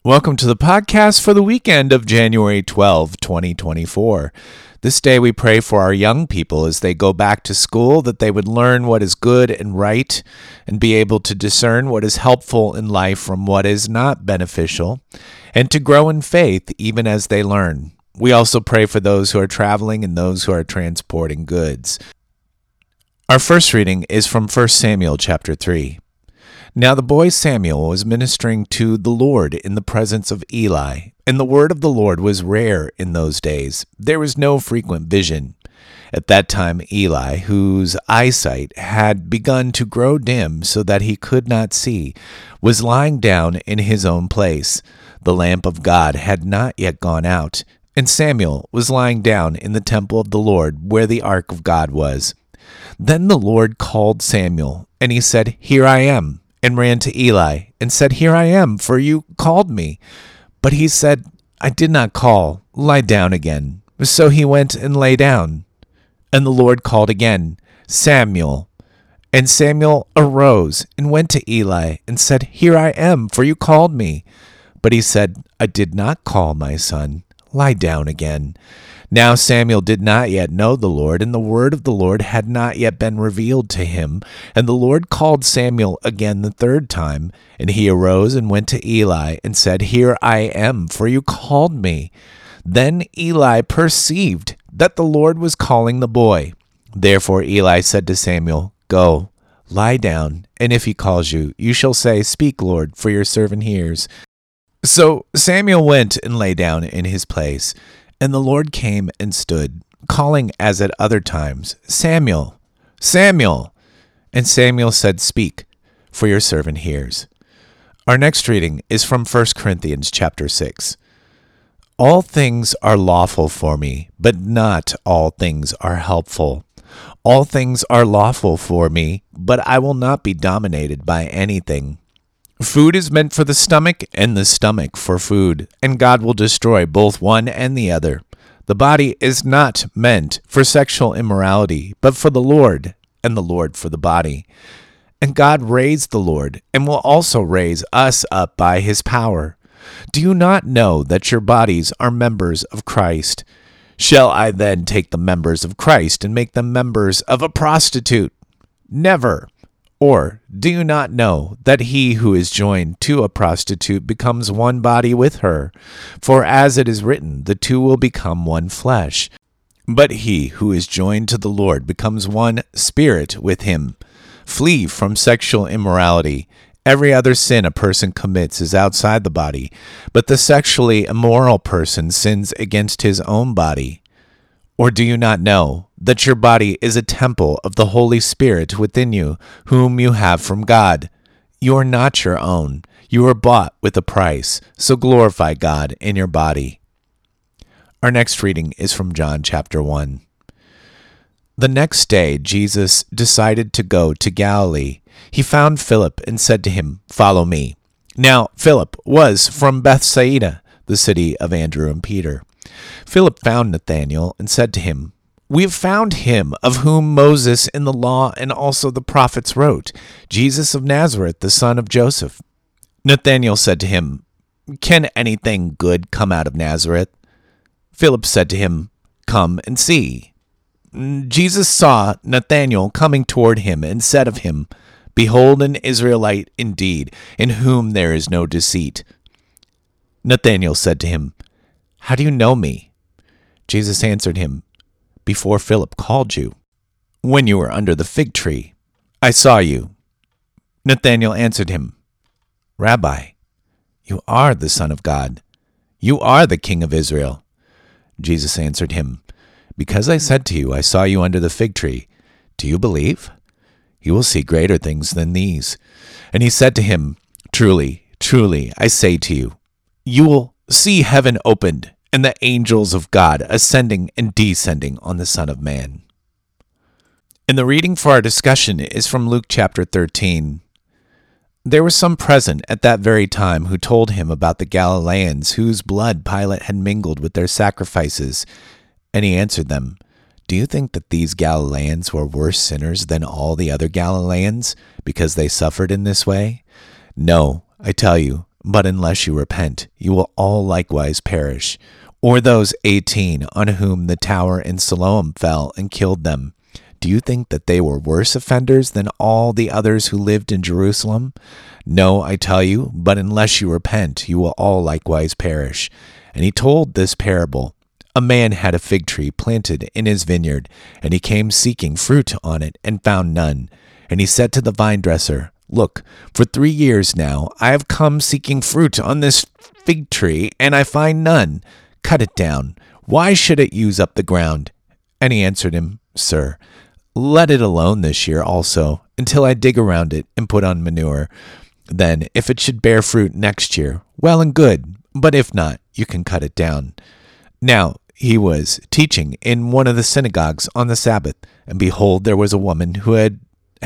Welcome to the podcast for the weekend of January 12, 2024. This day we pray for our young people as they go back to school, that they would learn what is good and right and be able to discern what is helpful in life from what is not beneficial, and to grow in faith even as they learn. We also pray for those who are traveling and those who are transporting goods. Our first reading is from 1 Samuel chapter 3. Now the boy Samuel was ministering to the Lord in the presence of Eli, and the word of the Lord was rare in those days. There was no frequent vision. At that time Eli, whose eyesight had begun to grow dim so that he could not see, was lying down in his own place. The lamp of God had not yet gone out, and Samuel was lying down in the temple of the Lord where the ark of God was. Then the Lord called Samuel, and he said, "Here I am," and ran to Eli, and said, "Here I am, for you called me." But he said, "I did not call. Lie down again." So he went and lay down. And the Lord called again, "Samuel." And Samuel arose and went to Eli, and said, "Here I am, for you called me." But he said, "I did not call, my son. Lie down again." Now Samuel did not yet know the Lord, and the word of the Lord had not yet been revealed to him. And the Lord called Samuel again the third time, and he arose and went to Eli, and said, "Here I am, for you called me." Then Eli perceived that the Lord was calling the boy. Therefore Eli said to Samuel, "Go, lie down, and if he calls you, you shall say, 'Speak, Lord, for your servant hears.'" So Samuel went and lay down in his place. And the Lord came and stood, calling as at other times, "Samuel, Samuel." And Samuel said, "Speak, for your servant hears." Our next reading is from 1 Corinthians chapter 6. All things are lawful for me, but not all things are helpful. All things are lawful for me, but I will not be dominated by anything. Food is meant for the stomach, and the stomach for food, and God will destroy both one and the other. The body is not meant for sexual immorality, but for the Lord, and the Lord for the body. And God raised the Lord, and will also raise us up by his power. Do you not know that your bodies are members of Christ? Shall I then take the members of Christ and make them members of a prostitute? Never. Or do you not know that he who is joined to a prostitute becomes one body with her? For as it is written, the two will become one flesh. But he who is joined to the Lord becomes one spirit with him. Flee from sexual immorality. Every other sin a person commits is outside the body, but the sexually immoral person sins against his own body. Or do you not know that your body is a temple of the Holy Spirit within you, whom you have from God? You are not your own. You are bought with a price, so glorify God in your body. Our next reading is from John chapter 1. The next day Jesus decided to go to Galilee. He found Philip and said to him, "Follow me." Now Philip was from Bethsaida, the city of Andrew and Peter. Philip found Nathanael and said to him, "We have found him of whom Moses in the law and also the prophets wrote, Jesus of Nazareth, the son of Joseph." Nathanael said to him, "Can anything good come out of Nazareth?" Philip said to him, "Come and see." Jesus saw Nathanael coming toward him and said of him, "Behold an Israelite indeed, in whom there is no deceit." Nathanael said to him, "How do you know me?" Jesus answered him, "Before Philip called you, when you were under the fig tree, I saw you." Nathanael answered him, "Rabbi, you are the Son of God. You are the King of Israel." Jesus answered him, "Because I said to you, I saw you under the fig tree, do you believe? You will see greater things than these." And he said to him, "Truly, truly, I say to you, you will see heaven opened, and the angels of God ascending and descending on the Son of Man." And the reading for our discussion is from Luke chapter 13. There were some present at that very time who told him about the Galileans whose blood Pilate had mingled with their sacrifices. And he answered them, "Do you think that these Galileans were worse sinners than all the other Galileans because they suffered in this way? No, I tell you, But unless you repent, you will all likewise perish. Or those 18 on whom the tower in Siloam fell and killed them. Do you think that they were worse offenders than all the others who lived in Jerusalem? No, I tell you, but unless you repent, you will all likewise perish. And he told this parable. A man had a fig tree planted in his vineyard, and he came seeking fruit on it, and found none. And he said to the vine dresser, Look, for 3 years now I have come seeking fruit on this fig tree, and I find none. Cut it down. Why should it use up the ground? And he answered him, Sir, let it alone this year also, until I dig around it and put on manure. Then, if it should bear fruit next year, well and good, but if not, you can cut it down. Now he was teaching in one of the synagogues on the Sabbath, and behold, there was a woman who had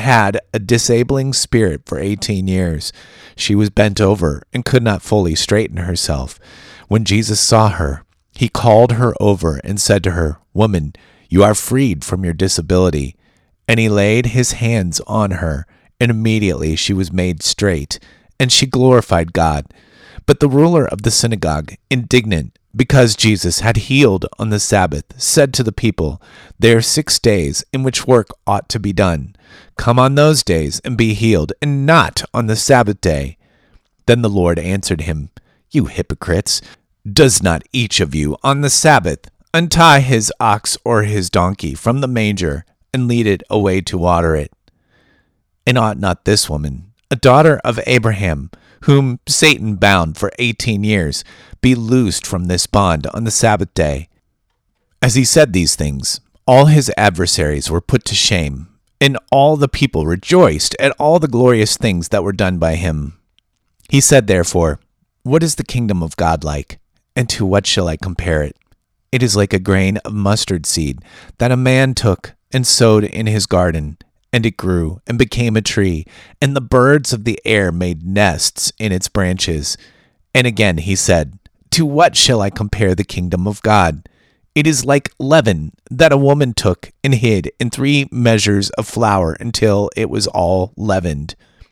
a disabling spirit for 18 years. She was bent over and could not fully straighten herself. When Jesus saw her, he called her over and said to her, Woman, you are freed from your disability. And he laid his hands on her, and immediately she was made straight, and she glorified God. But the ruler of the synagogue, indignant because Jesus had healed on the Sabbath, said to the people, There are 6 days in which work ought to be done. Come on those days and be healed, and not on the Sabbath day. Then the Lord answered him, You hypocrites, does not each of you on the Sabbath untie his ox or his donkey from the manger and lead it away to water it? And ought not this woman, a daughter of Abraham, whom Satan bound for 18 years, be loosed from this bond on the Sabbath day? As he said these things, all his adversaries were put to shame, and all the people rejoiced at all the glorious things that were done by him. He said, therefore, What is the kingdom of God like, and to what shall I compare it? It is like a grain of mustard seed that a man took and sowed in his garden, and it grew and became a tree, and the birds of the air made nests in its branches. And again he said, To what shall I compare the kingdom of God? It is like leaven that a woman took and hid in 3 measures of flour until it was all leavened.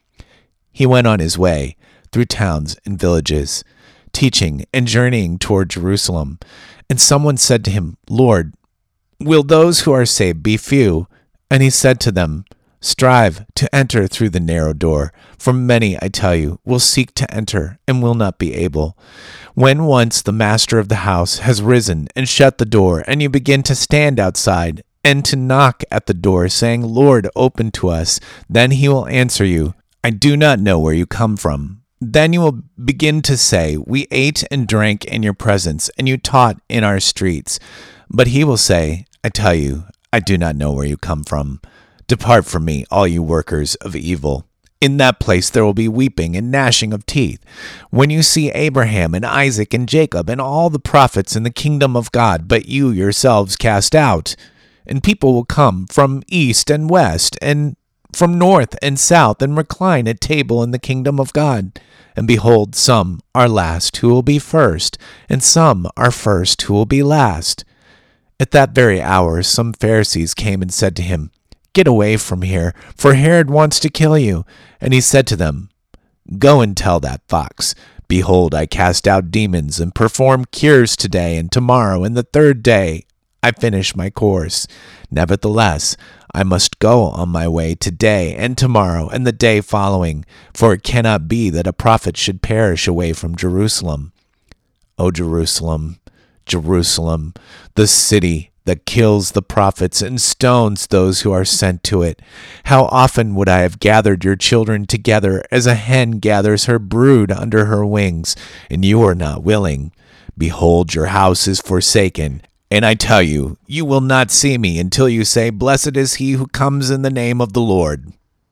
He went on his way through towns and villages, teaching and journeying toward Jerusalem. And someone said to him, Lord, will those who are saved be few? And he said to them, Strive to enter through the narrow door, for many, I tell you, will seek to enter and will not be able. When once the master of the house has risen and shut the door, and you begin to stand outside and to knock at the door, saying, Lord, open to us, then he will answer you, I do not know where you come from. Then you will begin to say, We ate and drank in your presence, and you taught in our streets. But he will say, I tell you, I do not know where you come from. Depart from me, all you workers of evil. In that place there will be weeping and gnashing of teeth, when you see Abraham and Isaac and Jacob and all the prophets in the kingdom of God, but you yourselves cast out. And people will come from east and west, and from north and south, and recline at table in the kingdom of God. And behold, some are last who will be first, and some are first who will be last. At that very hour some Pharisees came and said to him, Get away from here, for Herod wants to kill you. And he said to them, Go and tell that fox, Behold, I cast out demons and perform cures today and tomorrow, and the 3rd day I finish my course. Nevertheless, I must go on my way today and tomorrow and the day following, for it cannot be that a prophet should perish away from Jerusalem. O Jerusalem, Jerusalem, the city that kills the prophets and stones those who are sent to it. How often would I have gathered your children together as a hen gathers her brood under her wings, and you are not willing. Behold, your house is forsaken. And I tell you, you will not see me until you say, Blessed is he who comes in the name of the Lord.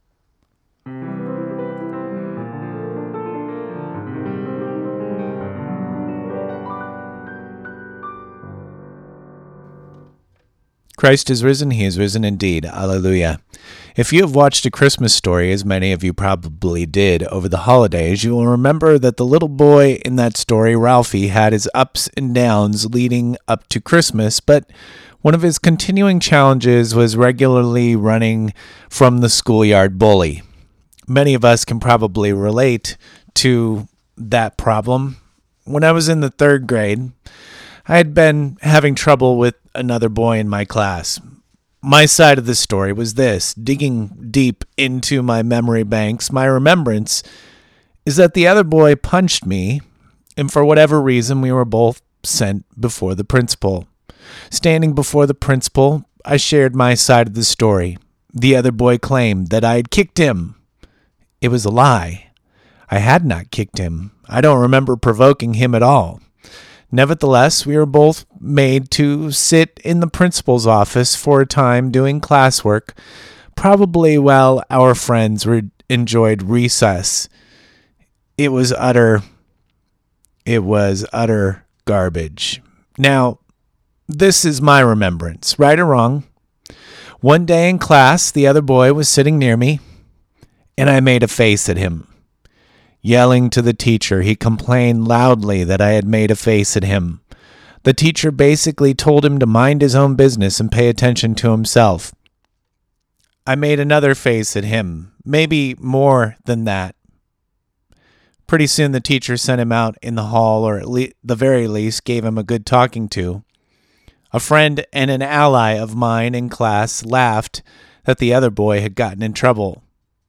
Christ is risen. He is risen indeed. Alleluia. If you have watched A Christmas Story, as many of you probably did over the holidays, you will remember that the little boy in that story, Ralphie, had his ups and downs leading up to Christmas, but one of his continuing challenges was regularly running from the schoolyard bully. Many of us can probably relate to that problem. When I was in the 3rd grade, I had been having trouble with another boy in my class. My side of the story was this: digging deep into my memory banks, my remembrance is that the other boy punched me, and for whatever reason, we were both sent before the principal. Standing before the principal, I shared my side of the story. The other boy claimed that I had kicked him. It was a lie. I had not kicked him. I don't remember provoking him at all. Nevertheless, we were both made to sit in the principal's office for a time doing classwork, probably while our friends enjoyed recess. It was utter garbage. Now, this is my remembrance, right or wrong. One day in class, the other boy was sitting near me, and I made a face at him. Yelling to the teacher, he complained loudly that I had made a face at him. The teacher basically told him to mind his own business and pay attention to himself. I made another face at him, maybe more than that. Pretty soon the teacher sent him out in the hall, or at the very least gave him a good talking to. A friend and an ally of mine in class laughed that the other boy had gotten in trouble.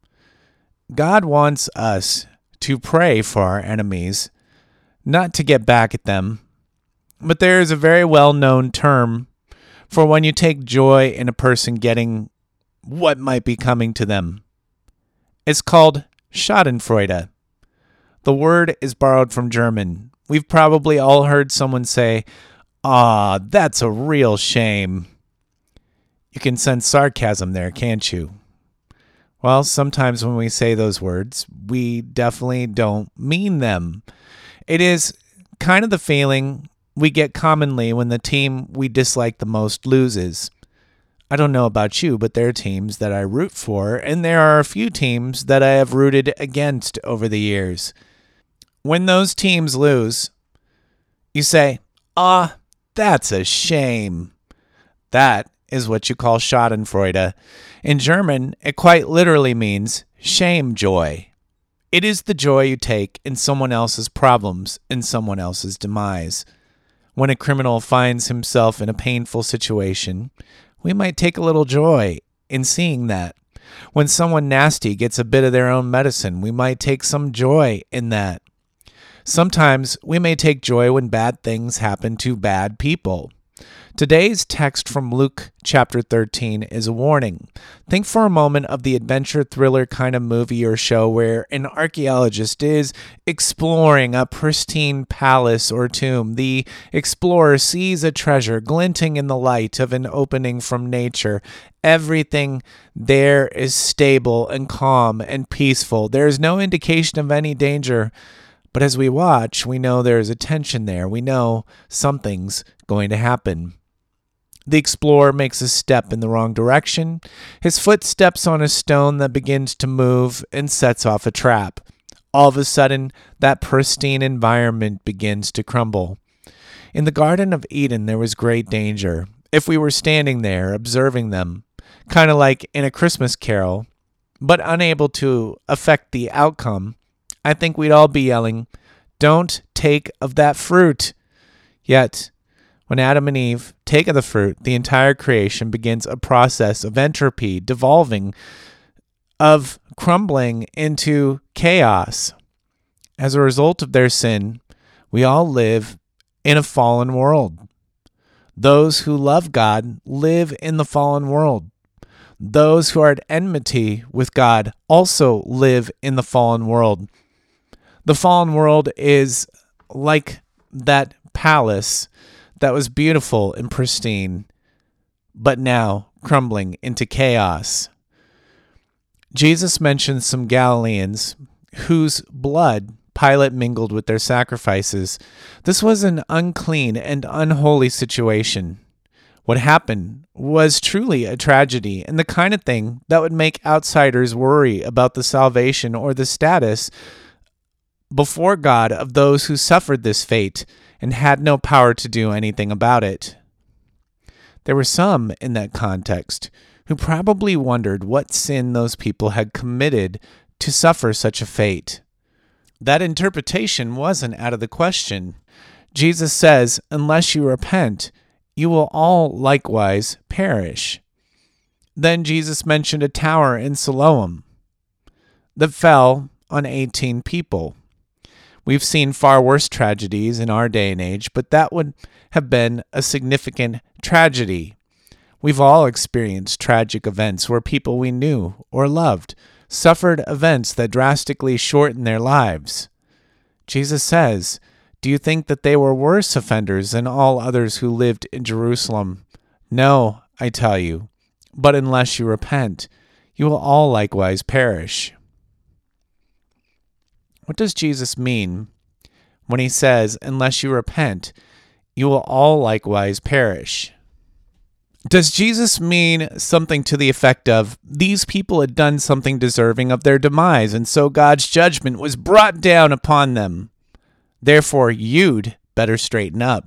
God wants us to pray for our enemies, not to get back at them. But there is a very well-known term for when you take joy in a person getting what might be coming to them. It's called Schadenfreude. The word is borrowed from German. We've probably all heard someone say, "Ah, that's a real shame." You can sense sarcasm there, can't you? Well, sometimes when we say those words, we definitely don't mean them. It is kind of the feeling we get commonly when the team we dislike the most loses. I don't know about you, but there are teams that I root for, and there are a few teams that I have rooted against over the years. When those teams lose, you say, "Ah, that's a shame." That is what you call Schadenfreude. In German, it quite literally means shame joy. It is the joy you take in someone else's problems, in someone else's demise. When a criminal finds himself in a painful situation, we might take a little joy in seeing that. When someone nasty gets a bit of their own medicine, we might take some joy in that. Sometimes we may take joy when bad things happen to bad people. Today's text from Luke chapter 13 is a warning. Think for a moment of the adventure thriller kind of movie or show where an archaeologist is exploring a pristine palace or tomb. The explorer sees a treasure glinting in the light of an opening from nature. Everything there is stable and calm and peaceful. There is no indication of any danger. But as we watch, we know there is a tension there. We know something's going to happen. The explorer makes a step in the wrong direction. His foot steps on a stone that begins to move and sets off a trap. All of a sudden, that pristine environment begins to crumble. In the Garden of Eden, there was great danger. If we were standing there observing them, kind of like in A Christmas Carol, but unable to affect the outcome, I think we'd all be yelling, "Don't take of that fruit." Yet, when Adam and Eve take of the fruit, the entire creation begins a process of entropy, devolving, of crumbling into chaos. As a result of their sin, we all live in a fallen world. Those who love God live in the fallen world. Those who are at enmity with God also live in the fallen world. The fallen world is like that palace that was beautiful and pristine, but now crumbling into chaos. Jesus mentions some Galileans whose blood Pilate mingled with their sacrifices. This was an unclean and unholy situation. What happened was truly a tragedy, and the kind of thing that would make outsiders worry about the salvation or the status before God of those who suffered this fate and had no power to do anything about it. There were some in that context who probably wondered what sin those people had committed to suffer such a fate. That interpretation wasn't out of the question. Jesus says, unless you repent, you will all likewise perish. Then Jesus mentioned a tower in Siloam that fell on 18 people. We've seen far worse tragedies in our day and age, but that would have been a significant tragedy. We've all experienced tragic events where people we knew or loved suffered events that drastically shortened their lives. Jesus says, do you think that they were worse offenders than all others who lived in Jerusalem? No, I tell you, but unless you repent, you will all likewise perish. What does Jesus mean when he says, unless you repent, you will all likewise perish? Does Jesus mean something to the effect of, these people had done something deserving of their demise, and so God's judgment was brought down upon them? Therefore, you'd better straighten up.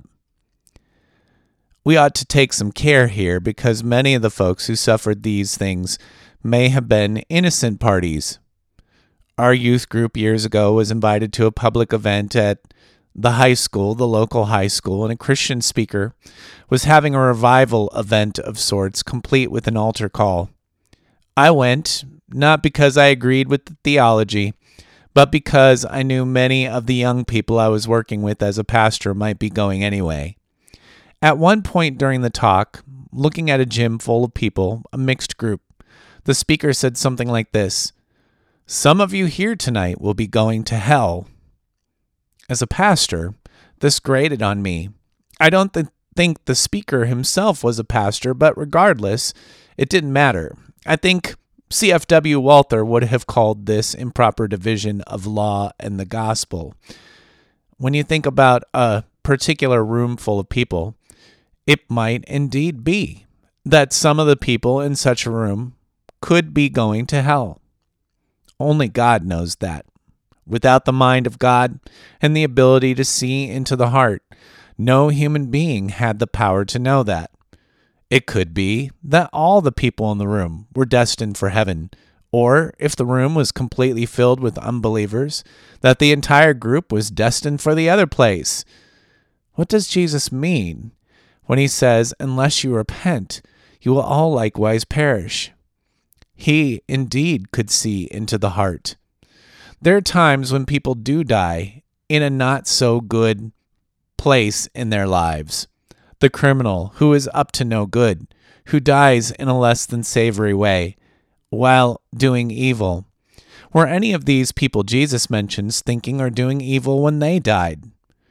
We ought to take some care here because many of the folks who suffered these things may have been innocent parties. Our youth group years ago was invited to a public event at the high school, the local high school, and a Christian speaker was having a revival event of sorts, complete with an altar call. I went, not because I agreed with the theology, but because I knew many of the young people I was working with as a pastor might be going anyway. At one point during the talk, looking at a gym full of people, a mixed group, the speaker said something like this: some of you here tonight will be going to hell. As a pastor, this grated on me. I don't think the speaker himself was a pastor, but regardless, it didn't matter. I think C.F.W. Walther would have called this improper division of law and the gospel. When you think about a particular room full of people, it might indeed be that some of the people in such a room could be going to hell. Only God knows that. Without the mind of God and the ability to see into the heart, no human being had the power to know that. It could be that all the people in the room were destined for heaven, or if the room was completely filled with unbelievers, that the entire group was destined for the other place. What does Jesus mean when he says, unless you repent, you will all likewise perish? He indeed could see into the heart. There are times when people do die in a not so good place in their lives. The criminal who is up to no good, who dies in a less than savory way while doing evil. Were any of these people Jesus mentions thinking or doing evil when they died?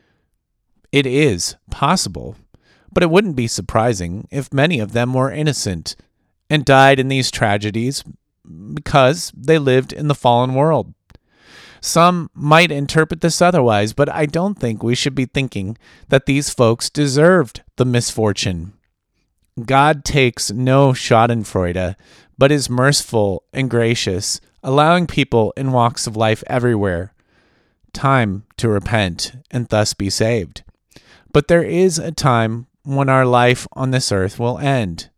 It is possible, but it wouldn't be surprising if many of them were innocent and died in these tragedies because they lived in the fallen world. Some might interpret this otherwise, but I don't think we should be thinking that these folks deserved the misfortune. God takes no schadenfreude, but is merciful and gracious, allowing people in walks of life everywhere time to repent and thus be saved. But there is a time when our life on this earth will end.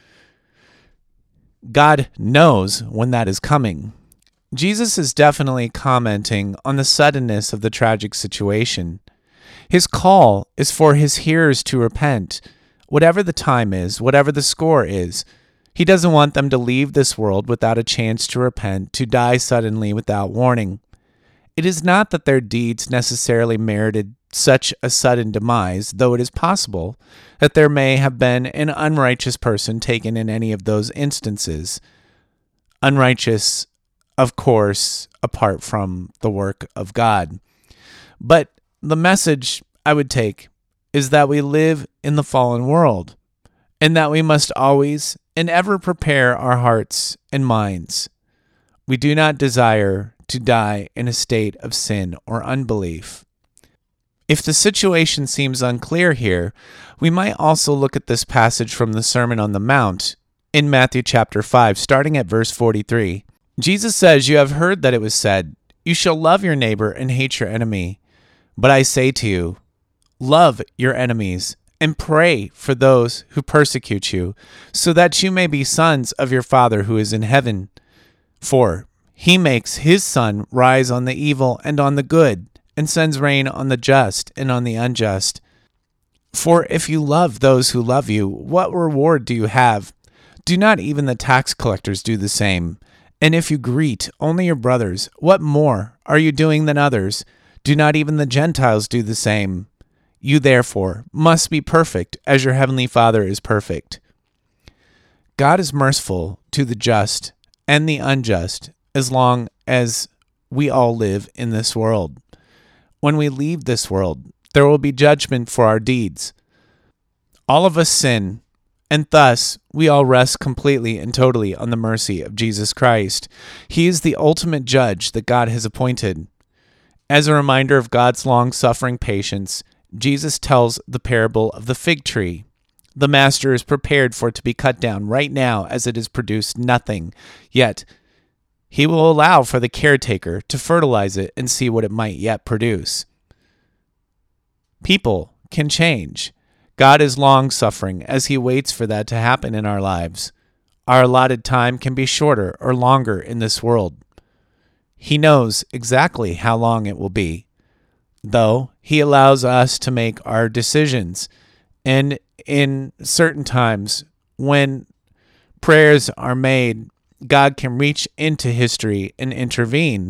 God knows when that is coming. Jesus is definitely commenting on the suddenness of the tragic situation. His call is for his hearers to repent, whatever the time is, whatever the score is. He doesn't want them to leave this world without a chance to repent, to die suddenly without warning. It is not that their deeds necessarily merited such a sudden demise, though it is possible that there may have been an unrighteous person taken in any of those instances. Unrighteous, of course, apart from the work of God. But the message I would take is that we live in the fallen world, and that we must always and ever prepare our hearts and minds. We do not desire to die in a state of sin or unbelief. If the situation seems unclear here, we might also look at this passage from the Sermon on the Mount in Matthew chapter 5, starting at verse 43. Jesus says, "You have heard that it was said, 'You shall love your neighbor and hate your enemy.' But I say to you, love your enemies and pray for those who persecute you, so that you may be sons of your Father who is in heaven. For He makes his sun rise on the evil and on the good, and sends rain on the just and on the unjust. For if you love those who love you, what reward do you have? Do not even the tax collectors do the same? And if you greet only your brothers, what more are you doing than others? Do not even the Gentiles do the same? You therefore must be perfect as your heavenly Father is perfect. God is merciful to the just and the unjust as long as we all live in this world. When we leave this world, there will be judgment for our deeds. All of us sin, and thus we all rest completely and totally on the mercy of Jesus Christ. He is the ultimate judge that God has appointed. As a reminder of God's long-suffering patience, Jesus tells the parable of the fig tree. The master is prepared for it to be cut down right now as it has produced nothing, yet he will allow for the caretaker to fertilize it and see what it might yet produce. People can change. God is long-suffering as he waits for that to happen in our lives. Our allotted time can be shorter or longer in this world. He knows exactly how long it will be, though he allows us to make our decisions. And in certain times, when prayers are made, God can reach into history and intervene.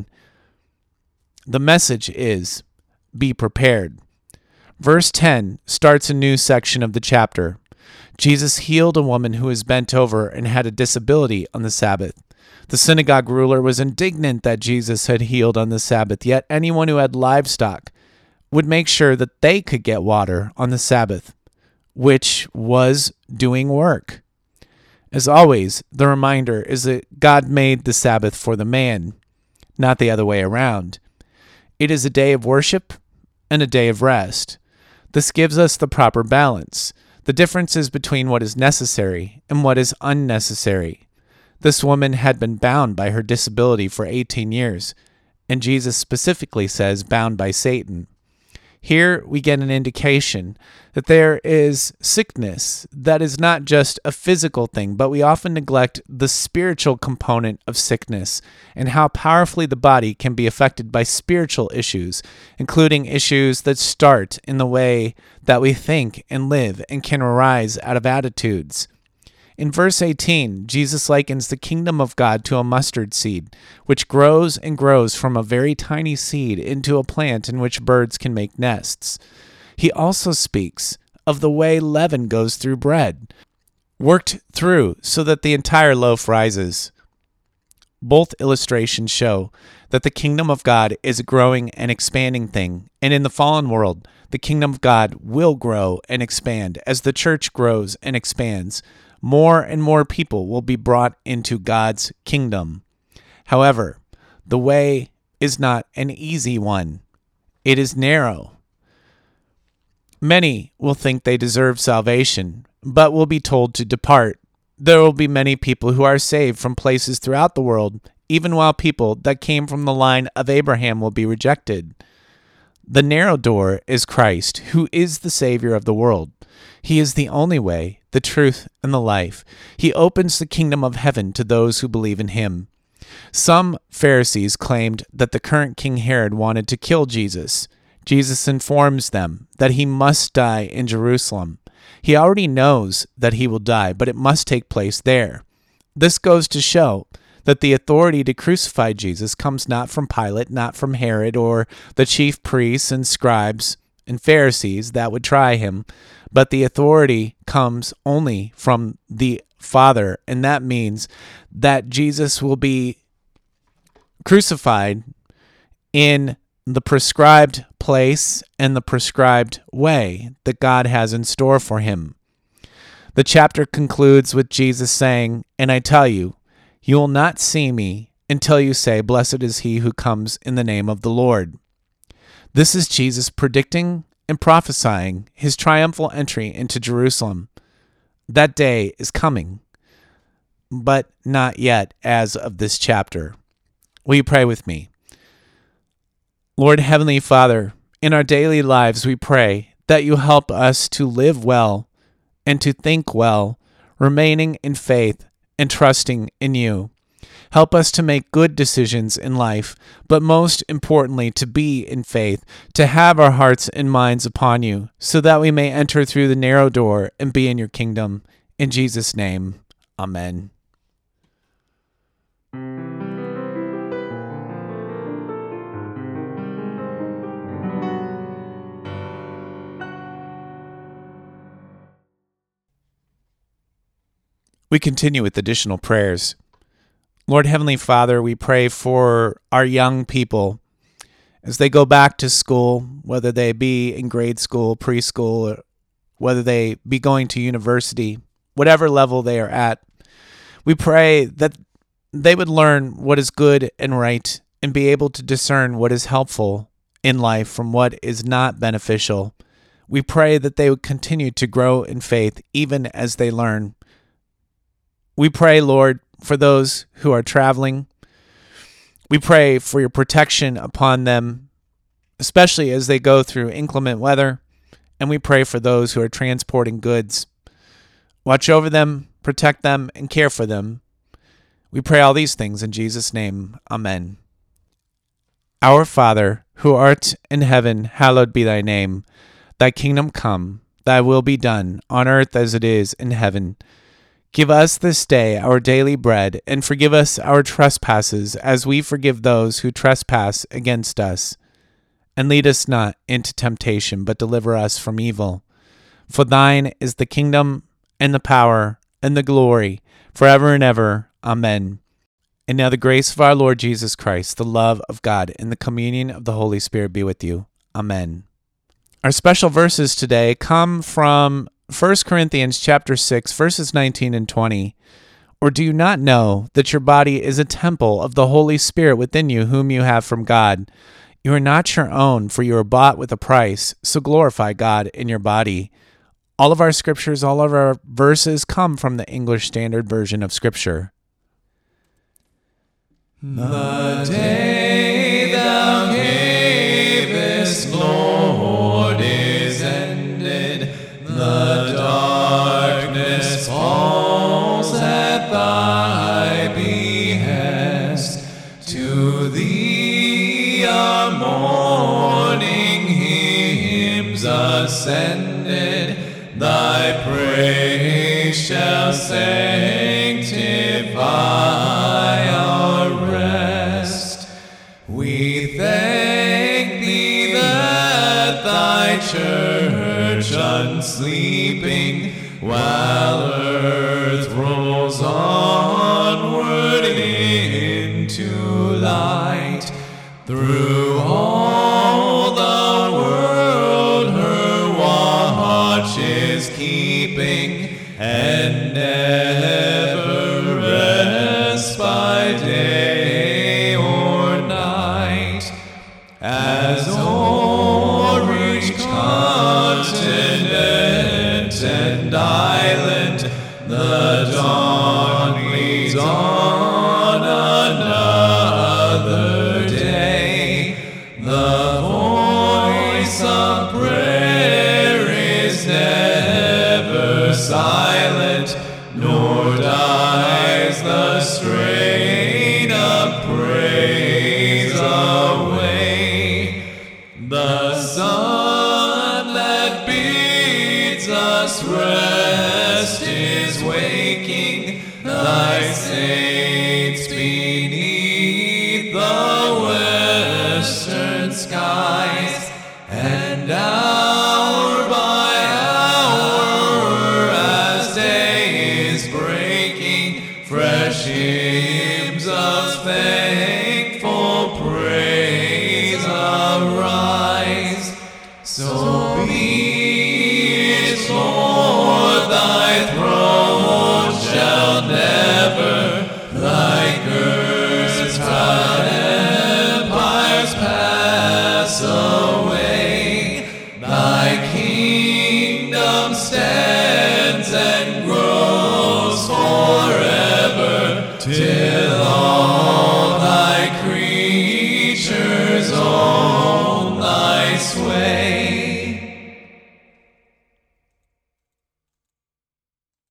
The message is, be prepared. Verse 10 starts a new section of the chapter. Jesus healed a woman who was bent over and had a disability on the Sabbath. The synagogue ruler was indignant that Jesus had healed on the Sabbath, yet anyone who had livestock would make sure that they could get water on the Sabbath, which was doing work. As always, the reminder is that God made the Sabbath for the man, not the other way around. It is a day of worship and a day of rest. This gives us the proper balance, the differences between what is necessary and what is unnecessary. This woman had been bound by her disability for 18 years, and Jesus specifically says bound by Satan. Here we get an indication that there is sickness that is not just a physical thing, but we often neglect the spiritual component of sickness and how powerfully the body can be affected by spiritual issues, including issues that start in the way that we think and live and can arise out of attitudes. In verse 18, Jesus likens the kingdom of God to a mustard seed, which grows and grows from a very tiny seed into a plant in which birds can make nests. He also speaks of the way leaven goes through bread, worked through so that the entire loaf rises. Both illustrations show that the kingdom of God is a growing and expanding thing, and in the fallen world, the kingdom of God will grow and expand as the church grows and expands. More and more people will be brought into God's kingdom. However, the way is not an easy one. It is narrow. Many will think they deserve salvation, but will be told to depart. There will be many people who are saved from places throughout the world, even while people that came from the line of Abraham will be rejected. The narrow door is Christ, who is the Savior of the world. He is the only way, the truth, and the life. He opens the kingdom of heaven to those who believe in him. Some Pharisees claimed that the current King Herod wanted to kill Jesus. Jesus informs them that he must die in Jerusalem. He already knows that he will die, but it must take place there. This goes to show that the authority to crucify Jesus comes not from Pilate, not from Herod, or the chief priests and scribes and Pharisees that would try him, but the authority comes only from the Father, and that means that Jesus will be crucified in the prescribed place and the prescribed way that God has in store for him. The chapter concludes with Jesus saying, "And I tell you, you will not see me until you say, 'Blessed is he who comes in the name of the Lord.'" This is Jesus predicting and prophesying his triumphal entry into Jerusalem. That day is coming, but not yet as of this chapter. Will you pray with me? Lord Heavenly Father, in our daily lives we pray that you help us to live well and to think well, remaining in faith and trusting in you. Help us to make good decisions in life, but most importantly, to be in faith, to have our hearts and minds upon you, so that we may enter through the narrow door and be in your kingdom. In Jesus' name, amen. We continue with additional prayers. Lord Heavenly Father, we pray for our young people as they go back to school, whether they be in grade school, preschool, or whether they be going to university, whatever level they are at. We pray that they would learn what is good and right and be able to discern what is helpful in life from what is not beneficial. We pray that they would continue to grow in faith even as they learn. We pray, Lord, for those who are traveling. We pray for your protection upon them, especially as they go through inclement weather. And we pray for those who are transporting goods. Watch over them, protect them, and care for them. We pray all these things in Jesus' name. Amen. Our Father, who art in heaven, hallowed be thy name. Thy kingdom come, thy will be done, on earth as it is in heaven. Give us this day our daily bread, and forgive us our trespasses, as we forgive those who trespass against us. And lead us not into temptation, but deliver us from evil. For thine is the kingdom, and the power, and the glory, forever and ever. Amen. And now the grace of our Lord Jesus Christ, the love of God, and the communion of the Holy Spirit be with you. Amen. Our special verses today come from 1 Corinthians chapter 6, verses 19 and 20. Or do you not know that your body is a temple of the Holy Spirit within you, whom you have from God? You are not your own, for you are bought with a price, so glorify God in your body. All of our scriptures, all of our verses come from the English Standard Version of Scripture. The day thou gavest, Lord, is ended. The darkness falls at thy behest. To thee are morning hymns ascended. Thy praise shall sanctify our rest. We thank thee that thy church unsleeping, while earth rolls onward into light, through all the world her watch is keeping, and never rests by day or night. As o'er each continent and island the dawn leads on another day, the voice of prayer is never silent, nor dies the strain of praise away. The sun that bids us rest is waking, thy saints beneath the western skies, and hour by hour as day is breaking, fresh hymns of thankful praise arise. So be it, Lord, thy throne shall never, like earth's proud empires, pass away. Thy kingdom stands and grows forever till